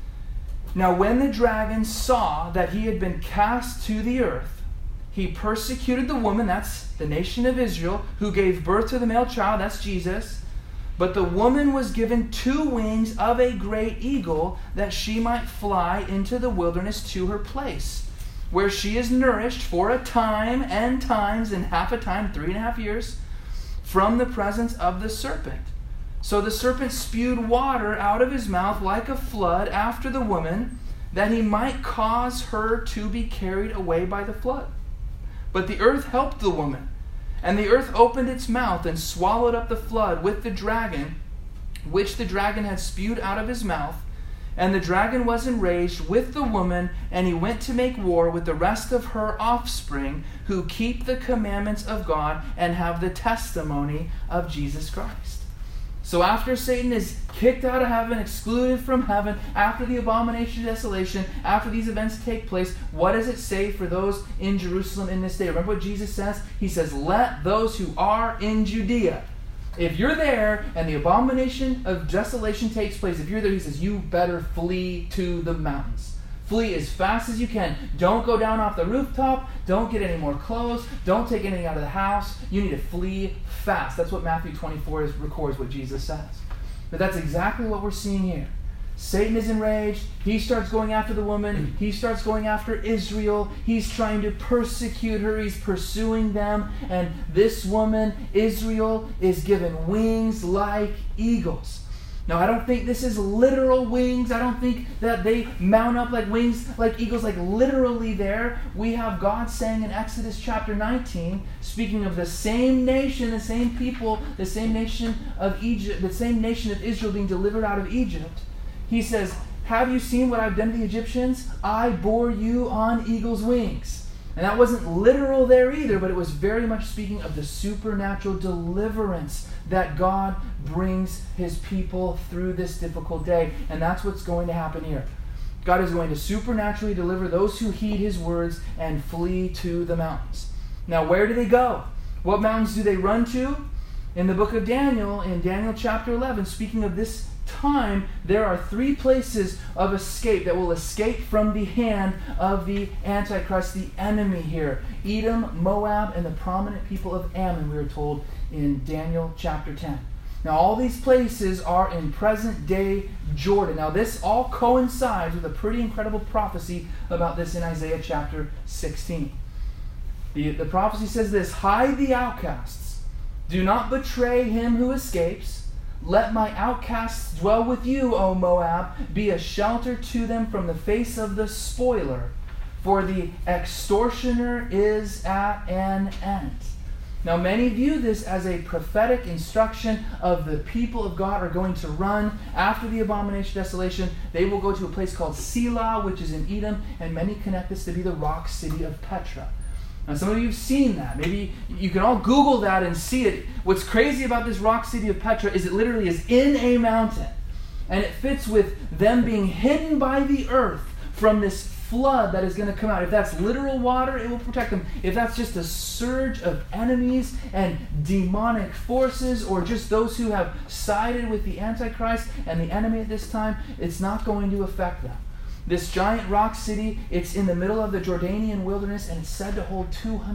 now when the dragon saw that he had been cast to the earth, he persecuted the woman, that's the nation of Israel, who gave birth to the male child, that's Jesus. But the woman was given 2 wings of a great eagle, that she might fly into the wilderness to her place, where she is nourished for a time and times and half a time, 3.5 years, from the presence of the serpent. So the serpent spewed water out of his mouth like a flood after the woman, that he might cause her to be carried away by the flood. But the earth helped the woman, and the earth opened its mouth and swallowed up the flood with the dragon, which the dragon had spewed out of his mouth. And the dragon was enraged with the woman, and he went to make war with the rest of her offspring, who keep the commandments of God and have the testimony of Jesus Christ. So after Satan is kicked out of heaven, excluded from heaven, after the abomination of desolation, after these events take place, what does it say for those in Jerusalem in this day? Remember what Jesus says? He says, let those who are in Judea. If you're there and the abomination of desolation takes place, if you're there, he says, you better flee to the mountains. Flee as fast as you can. Don't go down off the rooftop. Don't get any more clothes. Don't take anything out of the house. You need to flee fast. That's what Matthew 24 records what Jesus says. But that's exactly what we're seeing here. Satan is enraged. He starts going after the woman. He starts going after Israel. He's trying to persecute her. He's pursuing them. And this woman, Israel, is given wings like eagles. Now, I don't think this is literal wings. I don't think that they mount up like wings, like eagles, like literally there. We have God saying in Exodus chapter 19, speaking of the same nation, the same people, the same nation of Egypt, the same nation of Israel being delivered out of Egypt. He says, have you seen what I've done to the Egyptians? I bore you on eagle's wings. And that wasn't literal there either, but it was very much speaking of the supernatural deliverance that God brings his people through this difficult day. And that's what's going to happen here. God is going to supernaturally deliver those who heed his words and flee to the mountains. Now, where do they go? What mountains do they run to? In the book of Daniel, in Daniel chapter 11, speaking of this time, there are 3 places of escape that will escape from the hand of the Antichrist, the enemy here. Edom, Moab, and the prominent people of Ammon, we are told in Daniel chapter 10. Now, all these places are in present-day Jordan. Now, this all coincides with a pretty incredible prophecy about this in Isaiah chapter 16. The prophecy says this: "Hide the outcasts. Do not betray him who escapes. Let my outcasts dwell with you, O Moab. Be a shelter to them from the face of the spoiler, for the extortioner is at an end." Now, many view this as a prophetic instruction of the people of God are going to run after the abomination of desolation. They will go to a place called Selah, which is in Edom, and many connect this to be the rock city of Petra. Now, some of you have seen that. Maybe you can all Google that and see it. What's crazy about this rock city of Petra is it literally is in a mountain. And it fits with them being hidden by the earth from this flood that is going to come out. If that's literal water, it will protect them. If that's just a surge of enemies and demonic forces, or just those who have sided with the Antichrist and the enemy at this time, it's not going to affect them. This giant rock city, it's in the middle of the Jordanian wilderness, and it's said to hold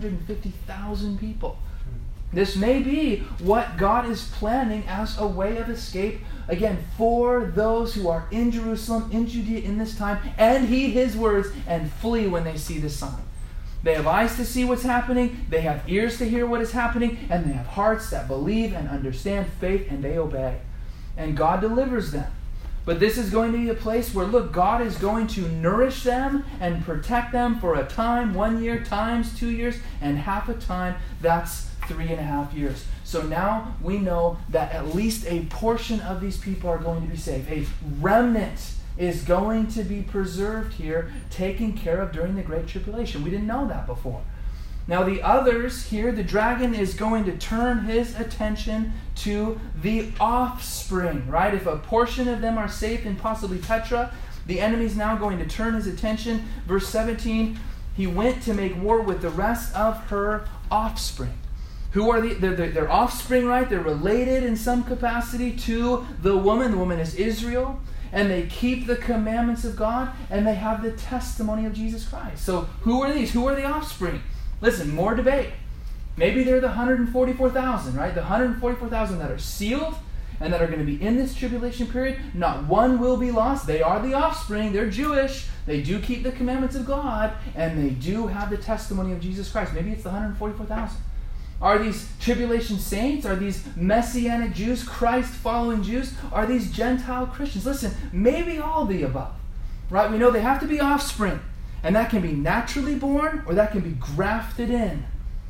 250,000 people. This may be what God is planning as a way of escape, again, for those who are in Jerusalem, in Judea in this time, and heed his words and flee when they see the sign. They have eyes to see what's happening, they have ears to hear what is happening, and they have hearts that believe and understand faith, and they obey. And God delivers them. But this is going to be a place where, look, God is going to nourish them and protect them for a time, 1 year, times 2 years, and half a time, that's 3.5 years. So now we know that at least a portion of these people are going to be saved. A remnant is going to be preserved here, taken care of during the Great Tribulation. We didn't know that before. Now the others here, the dragon is going to turn his attention to the offspring, right? If a portion of them are safe in possibly Petra, the enemy's now going to turn his attention. Verse 17, he went to make war with the rest of her offspring. Who are they're offspring, right? They're related in some capacity to the woman. The woman is Israel. And they keep the commandments of God, and they have the testimony of Jesus Christ. So who are these? Who are the offspring? Listen, more debate. Maybe they're the 144,000, right? The 144,000 that are sealed and that are going to be in this tribulation period. Not one will be lost. They are the offspring. They're Jewish. They do keep the commandments of God, and they do have the testimony of Jesus Christ. Maybe it's the 144,000. Are these tribulation saints? Are these Messianic Jews, Christ-following Jews? Are these Gentile Christians? Listen, maybe all the above, right? We know they have to be offspring, and that can be naturally born or that can be grafted in.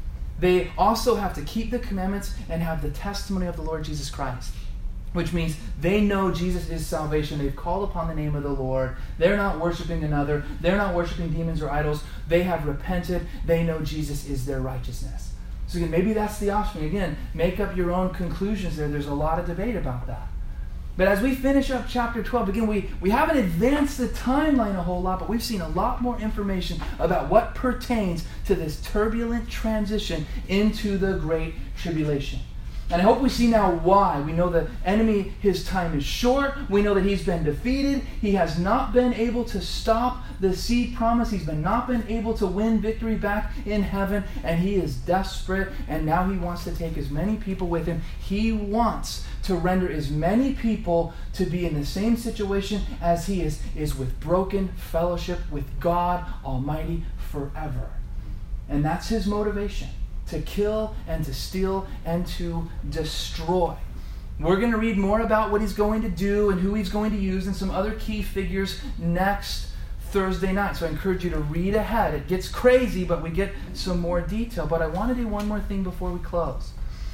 They also have to keep the commandments and have the testimony of the Lord Jesus Christ, which means they know Jesus is salvation. They've called upon the name of the Lord. They're not worshiping another. They're not worshiping demons or idols. They have repented. They know Jesus is their righteousness. So again, maybe that's the offspring. Again, make up your own conclusions there. There's a lot of debate about that. But as we finish up chapter 12, again, we haven't advanced the timeline a whole lot, but we've seen a lot more information about what pertains to this turbulent transition into the Great Tribulation. And I hope we see now why. We know the enemy, his time is short. We know that he's been defeated. He has not been able to stop the seed promise. He's not been able to win victory back in heaven. And he is desperate. And now he wants to take as many people with him. He wants to render as many people to be in the same situation as he is with broken fellowship with God Almighty forever. And that's his motivation. To kill and to steal and to destroy. We're going to read more about what he's going to do and who he's going to use and some other key figures next Thursday night. So I encourage you to read ahead. It gets crazy, but we get some more detail. But I want to do one more thing before we close.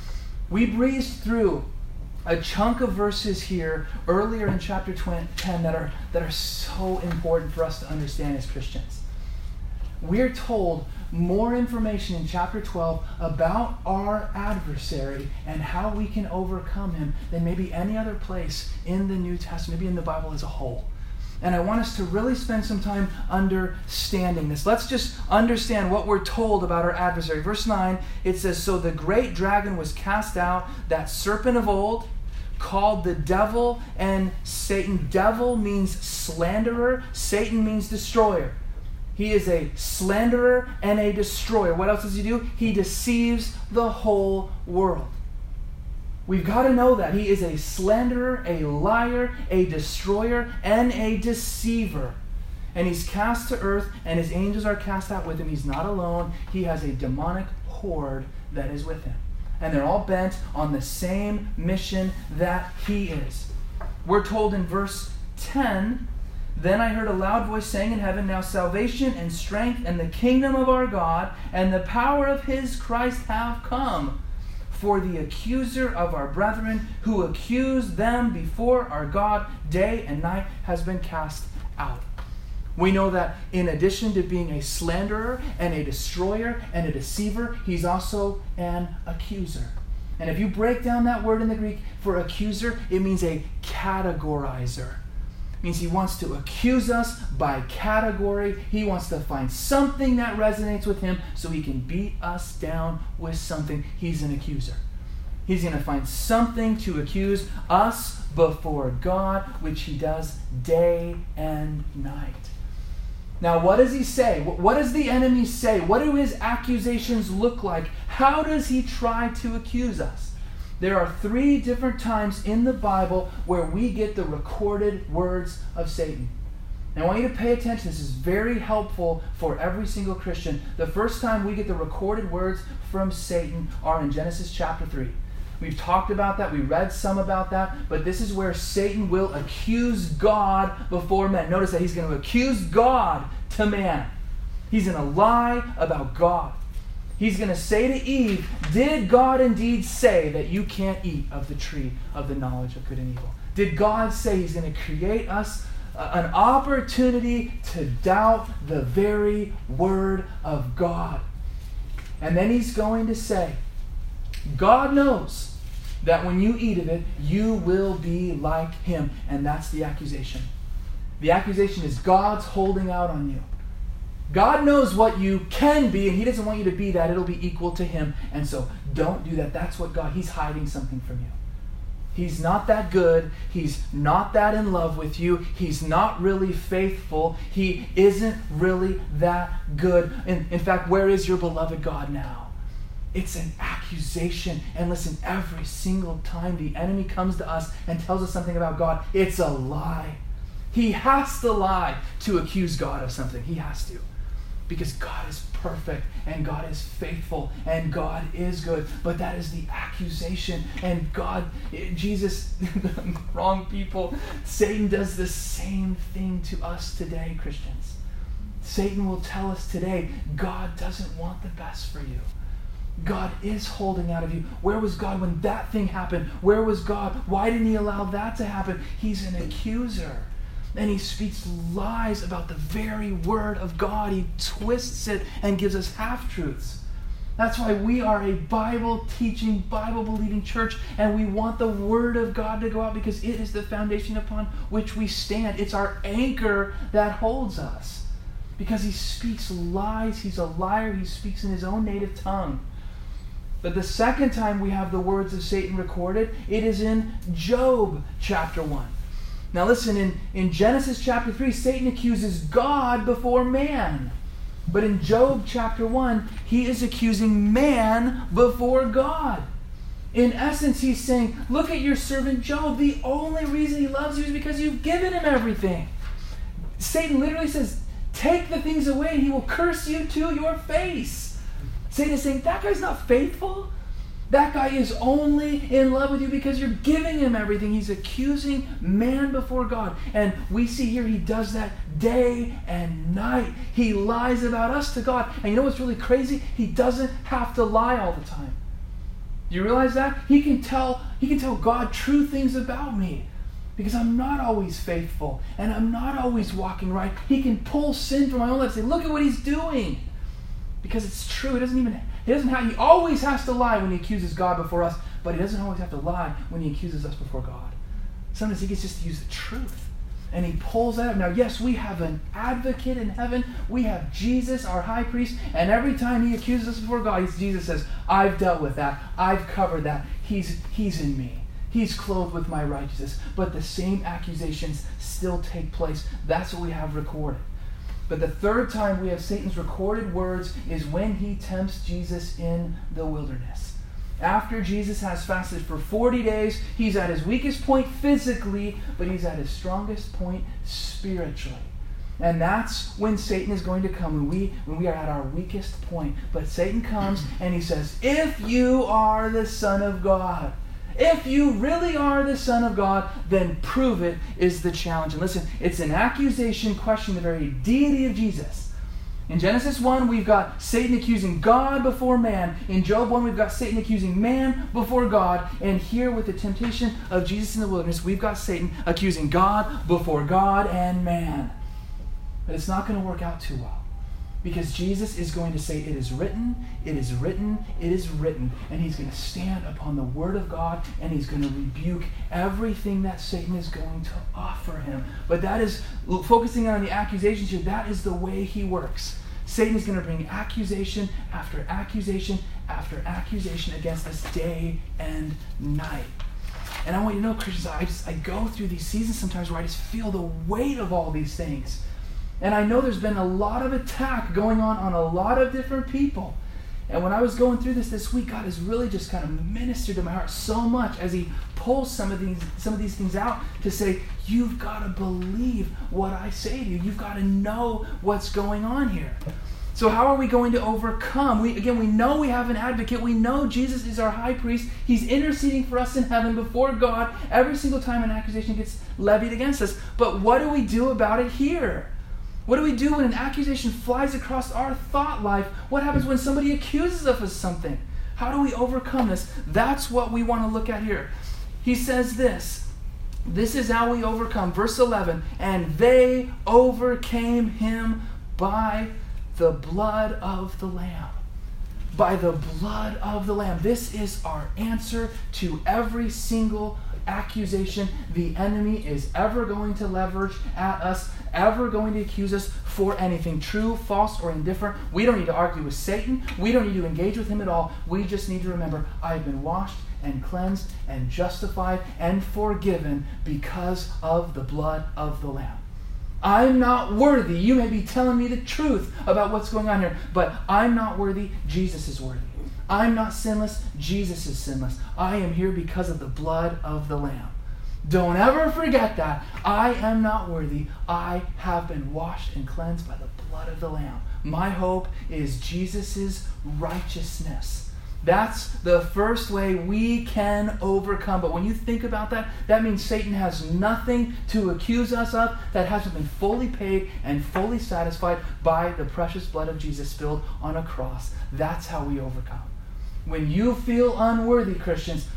We breezed through a chunk of verses here earlier in chapter 10 that are so important for us to understand as Christians. We're told more information in chapter 12 about our adversary and how we can overcome him than maybe any other place in the New Testament, maybe in the Bible as a whole. And I want us to really spend some time understanding this. Let's just understand what we're told about our adversary. Verse 9, it says, "So the great dragon was cast out, that serpent of old, called the devil and Satan." Devil means slanderer. Satan means destroyer. He is a slanderer and a destroyer. What else does he do? He deceives the whole world. We've got to know that. He is a slanderer, a liar, a destroyer, and a deceiver. And he's cast to earth, and his angels are cast out with him. He's not alone. He has a demonic horde that is with him. And they're all bent on the same mission that he is. We're told in verse 10, "Then I heard a loud voice saying in heaven, Now salvation and strength and the kingdom of our God and the power of his Christ have come. For the accuser of our brethren, who accused them before our God day and night, has been cast out." We know that in addition to being a slanderer and a destroyer and a deceiver, he's also an accuser. And if you break down that word in the Greek for accuser, it means a categorizer. It means he wants to accuse us by category. He wants to find something that resonates with him so he can beat us down with something. He's an accuser. He's going to find something to accuse us before God, which he does day and night. Now, what does he say? What does the enemy say? What do his accusations look like? How does he try to accuse us? There are 3 different times in the Bible where we get the recorded words of Satan. Now, I want you to pay attention. This is very helpful for every single Christian. The first time we get the recorded words from Satan are in Genesis chapter 3. We've talked about that. We read some about that. But this is where Satan will accuse God before men. Notice that he's going to accuse God to man. He's going to lie about God. He's going to say to Eve, "Did God indeed say that you can't eat of the tree of the knowledge of good and evil?" Did God say he's going to create us an opportunity to doubt the very word of God? And then he's going to say, God knows that when you eat of it, you will be like him. And that's the accusation. The accusation is God's holding out on you. God knows what you can be, and he doesn't want you to be that. It'll be equal to him. And so don't do that. That's what he's hiding something from you. He's not that good. He's not that in love with you. He's not really faithful. He isn't really that good. In fact, where is your beloved God now? It's an accusation. And listen, every single time the enemy comes to us and tells us something about God, it's a lie. He has to lie to accuse God of something. He has to. Because God is perfect and God is faithful and God is good. But that is the accusation. And Jesus, wrong people. Satan does the same thing to us today, Christians. Satan will tell us today, God doesn't want the best for you. God is holding out of you. Where was God when that thing happened? Where was God? Why didn't he allow that to happen? He's an accuser. And he speaks lies about the very word of God. He twists it and gives us half-truths. That's why we are a Bible-teaching, Bible-believing church, and we want the word of God to go out because it is the foundation upon which we stand. It's our anchor that holds us. Because he speaks lies. He's a liar. He speaks in his own native tongue. But the second time we have the words of Satan recorded, it is in Job chapter 1. Now listen, in Genesis chapter 3, Satan accuses God before man. But in Job chapter 1, he is accusing man before God. In essence, he's saying, look at your servant Job. The only reason he loves you is because you've given him everything. Satan literally says, take the things away and he will curse you to your face. Satan is saying, that guy's not faithful. That guy is only in love with you because you're giving him everything. He's accusing man before God. And we see here he does that day and night. He lies about us to God. And you know what's really crazy? He doesn't have to lie all the time. Do you realize that? He can tell God true things about me. Because I'm not always faithful. And I'm not always walking right. He can pull sin from my own life and say, look at what he's doing. Because it's true. He always has to lie when he accuses God before us, but he doesn't always have to lie when he accuses us before God. Sometimes he gets just to use the truth. And he pulls that up. Now, yes, we have an advocate in heaven. We have Jesus, our high priest. And every time he accuses us before God, Jesus says, I've dealt with that. I've covered that. He's in me. He's clothed with my righteousness. But the same accusations still take place. That's what we have recorded. But the third time we have Satan's recorded words is when he tempts Jesus in the wilderness. After Jesus has fasted for 40 days, he's at his weakest point physically, but he's at his strongest point spiritually. And that's when Satan is going to come, when we are at our weakest point. But Satan comes and he says, if you are the Son of God, if you really are the Son of God, then prove it, is the challenge. And listen, it's an accusation questioning the very deity of Jesus. In Genesis 1, we've got Satan accusing God before man. In Job 1, we've got Satan accusing man before God. And here with the temptation of Jesus in the wilderness, we've got Satan accusing God before God and man. But it's not going to work out too well. Because Jesus is going to say, it is written, it is written, it is written. And he's going to stand upon the word of God and he's going to rebuke everything that Satan is going to offer him. But that is, focusing on the accusations here, that is the way he works. Satan is going to bring accusation after accusation after accusation against us day and night. And I want you to know, Christians, I go through these seasons sometimes where I just feel the weight of all these things. And I know there's been a lot of attack going on a lot of different people. And when I was going through this week, God has really just kind of ministered to my heart so much as he pulls some of these things out to say, you've got to believe what I say to you. You've got to know what's going on here. So how are we going to overcome? We know we have an advocate. We know Jesus is our high priest. He's interceding for us in heaven before God every single time an accusation gets levied against us. But what do we do about it here? What do we do when an accusation flies across our thought life? What happens when somebody accuses us of something? How do we overcome this? That's what we want to look at here. He says this. This is how we overcome. Verse 11, and they overcame him by the blood of the Lamb. By the blood of the Lamb. This is our answer to every single accusation the enemy is ever going to leverage at us, ever going to accuse us for anything, true, false, or indifferent. We don't need to argue with Satan. We don't need to engage with him at all. We just need to remember, I've been washed and cleansed and justified and forgiven because of the blood of the Lamb. I'm not worthy. You may be telling me the truth about what's going on here, but I'm not worthy. Jesus is worthy. I'm not sinless. Jesus is sinless. I am here because of the blood of the Lamb. Don't ever forget that. I am not worthy. I have been washed and cleansed by the blood of the Lamb. My hope is Jesus' righteousness. That's the first way we can overcome. But when you think about that, that means Satan has nothing to accuse us of that hasn't been fully paid and fully satisfied by the precious blood of Jesus spilled on a cross. That's how we overcome. When you feel unworthy, Christians,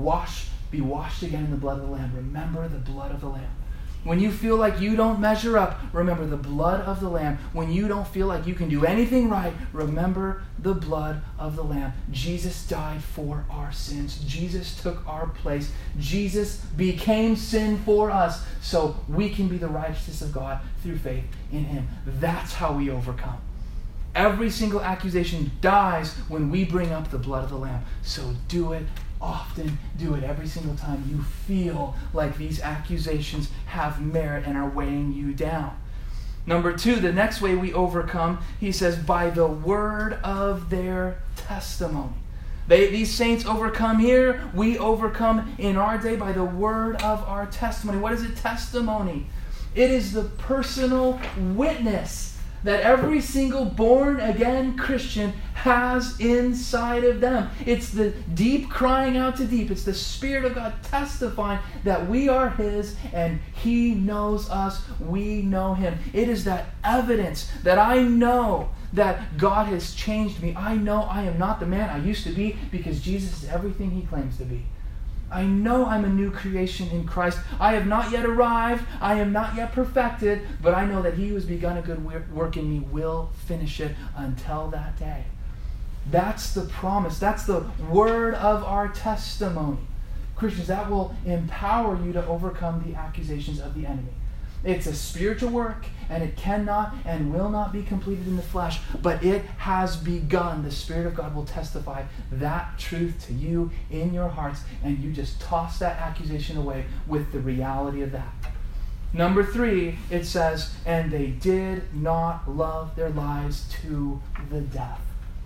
be washed again in the blood of the Lamb. Remember the blood of the Lamb. When you feel like you don't measure up, remember the blood of the Lamb. When you don't feel like you can do anything right, remember the blood of the Lamb. Jesus died for our sins. Jesus took our place. Jesus became sin for us so we can be the righteousness of God through faith in him. That's how we overcome. Every single accusation dies when we bring up the blood of the Lamb. So do it often. Do it every single time you feel like these accusations have merit and are weighing you down. Number 2, the next way we overcome, he says, by the word of their testimony. These saints overcome here. We overcome in our day by the word of our testimony. What is a testimony? It is the personal witness that every single born-again Christian has inside of them. It's the deep crying out to deep. It's the Spirit of God testifying that we are his and he knows us, we know him. It is that evidence that I know that God has changed me. I know I am not the man I used to be because Jesus is everything he claims to be. I know I'm a new creation in Christ. I have not yet arrived. I am not yet perfected, but I know that he who has begun a good work in me will finish it until that day. That's the promise. That's the word of our testimony. Christians, that will empower you to overcome the accusations of the enemy. It's a spiritual work, and it cannot and will not be completed in the flesh, but it has begun. The Spirit of God will testify that truth to you in your hearts, and you just toss that accusation away with the reality of that. Number 3, it says, and they did not love their lives to the death.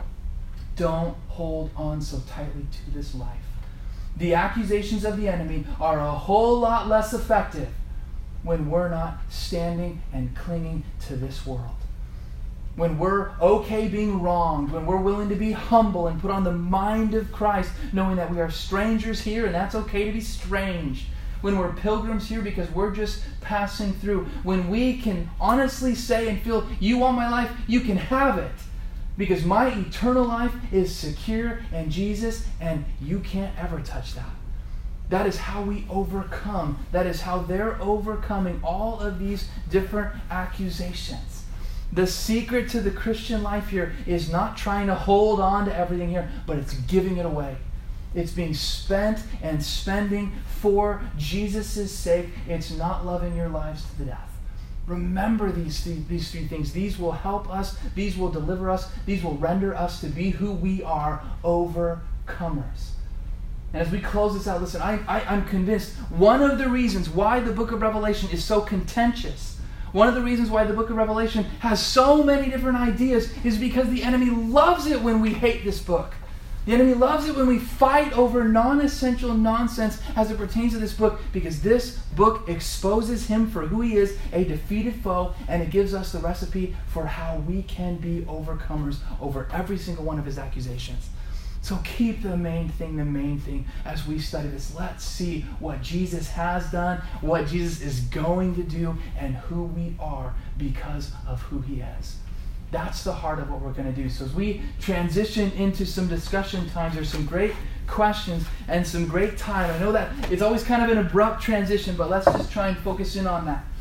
Don't hold on so tightly to this life. The accusations of the enemy are a whole lot less effective when we're not standing and clinging to this world. When we're okay being wronged, when we're willing to be humble and put on the mind of Christ, knowing that we are strangers here and that's okay to be strange. When we're pilgrims here because we're just passing through. When we can honestly say and feel, you want my life, you can have it. Because my eternal life is secure in Jesus, and you can't ever touch that. That is how we overcome. That is how they're overcoming all of these different accusations. The secret to the Christian life here is not trying to hold on to everything here, but it's giving it away. It's being spent and spending for Jesus' sake. It's not loving your lives to the death. Remember these three things. These will help us. These will deliver us. These will render us to be who we are, overcomers. And as we close this out, listen, I'm convinced one of the reasons why the book of Revelation is so contentious, one of the reasons why the book of Revelation has so many different ideas is because the enemy loves it when we hate this book. The enemy loves it when we fight over non-essential nonsense as it pertains to this book, because this book exposes him for who he is, a defeated foe, and it gives us the recipe for how we can be overcomers over every single one of his accusations. So keep the main thing as we study this. Let's see what Jesus has done, what Jesus is going to do, and who we are because of who he is. That's the heart of what we're going to do. So as we transition into some discussion times, there's some great questions and some great time. I know that it's always kind of an abrupt transition, but let's just try and focus in on that.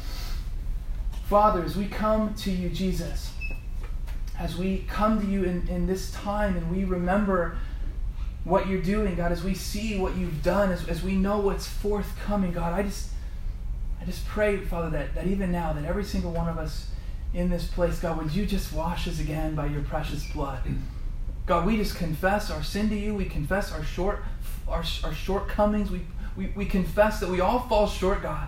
Father, as we come to you, Jesus, as we come to you in this time and we remember what you're doing, God, as we see what you've done, as we know what's forthcoming, God, I just pray, Father, that even now, that every single one of us in this place, God, would you just wash us again by your precious blood? God, we just confess our sin to you. We confess our shortcomings. We confess that we all fall short, God.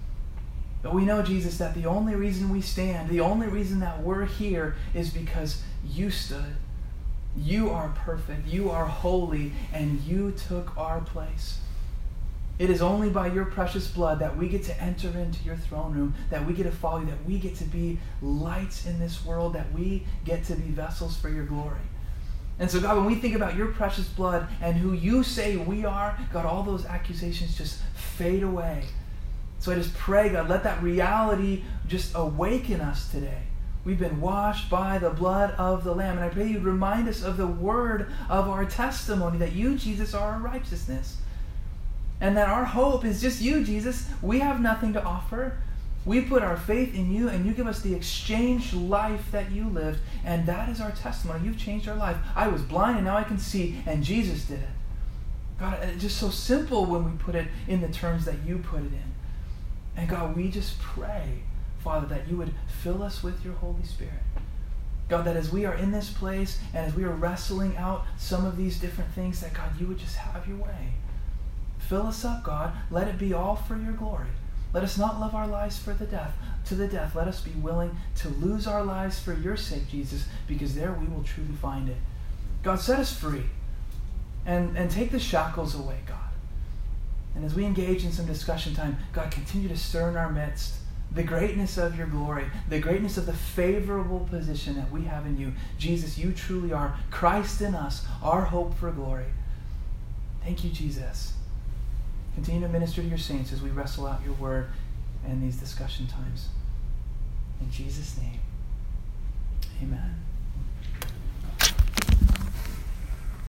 But we know, Jesus, that the only reason we stand, the only reason that we're here is because you stood. You are perfect. You are holy, and you took our place. It is only by your precious blood that we get to enter into your throne room, that we get to follow you, that we get to be lights in this world, that we get to be vessels for your glory. And so, God, when we think about your precious blood and who you say we are, God, all those accusations just fade away. So I just pray, God, let that reality just awaken us today. We've been washed by the blood of the Lamb. And I pray you'd remind us of the word of our testimony, that you, Jesus, are our righteousness. And that our hope is just you, Jesus. We have nothing to offer. We put our faith in you, and you give us the exchange life that you lived. And that is our testimony. You've changed our life. I was blind, and now I can see, and Jesus did it. God, it's just so simple when we put it in the terms that you put it in. And God, we just pray, Father, that you would fill us with your Holy Spirit. God, that as we are in this place, and as we are wrestling out some of these different things, that God, you would just have your way. Fill us up, God. Let it be all for your glory. Let us not live our lives to the death. Let us be willing to lose our lives for your sake, Jesus, because there we will truly find it. God, set us free and take the shackles away, God. And as we engage in some discussion time, God, continue to stir in our midst the greatness of your glory, the greatness of the favorable position that we have in you. Jesus, you truly are Christ in us, our hope for glory. Thank you, Jesus. Continue to minister to your saints as we wrestle out your word and these discussion times. In Jesus' name, amen.